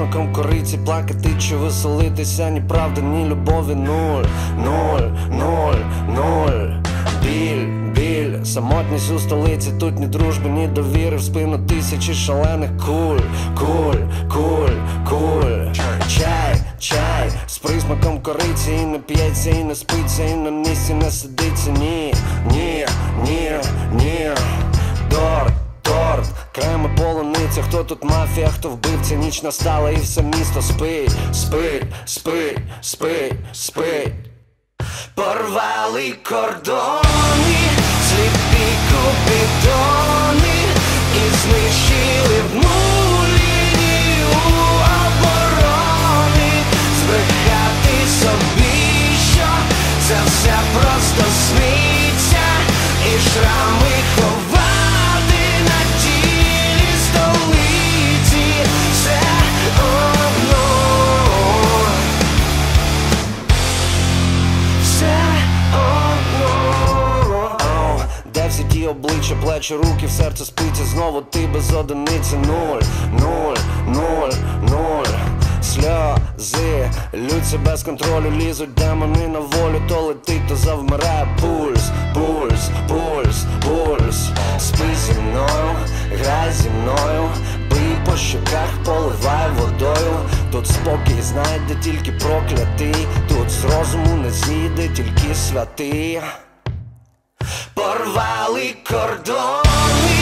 присмаком кориці, плакати чи веселитися, ні правди, ні любові, нуль, нуль, нуль, нуль. Біль, біль, самотність у столиці, тут ні дружби, ні довіри, в спину тисячі шалених куль, куль, куль, куль. Чай, чай, з присмаком кориці, і не п'ється, і не спиться, і на місці не сидиться, ні, ні, ні, ні. Торт, торт, крема, полуниця, хто тут мафія, хто вбивця, ніч настала і все місто спить, спить, спить, спить, спить. Порвали кордони, сліпі купідони і знищили лінію оборони. Збрехати собі, що це все просто сниться, і шрами ховати на тілі столиці. Все одно, все одно. Де всі ті обличчя, плечі, руки, в серце спиться, знову ти без одиниці. Нуль, нуль, нуль, нуль. Сльози лються без контролю, лізуть демони на волю, то летить, то завмирає пульс, пульс, пульс, пульс. Спи зі мною, грай зі мною, бий по щоках, поливай водою. Тут спокій знайде тільки проклятий, тут з розуму не зійде тільки святий. Порвали кордони,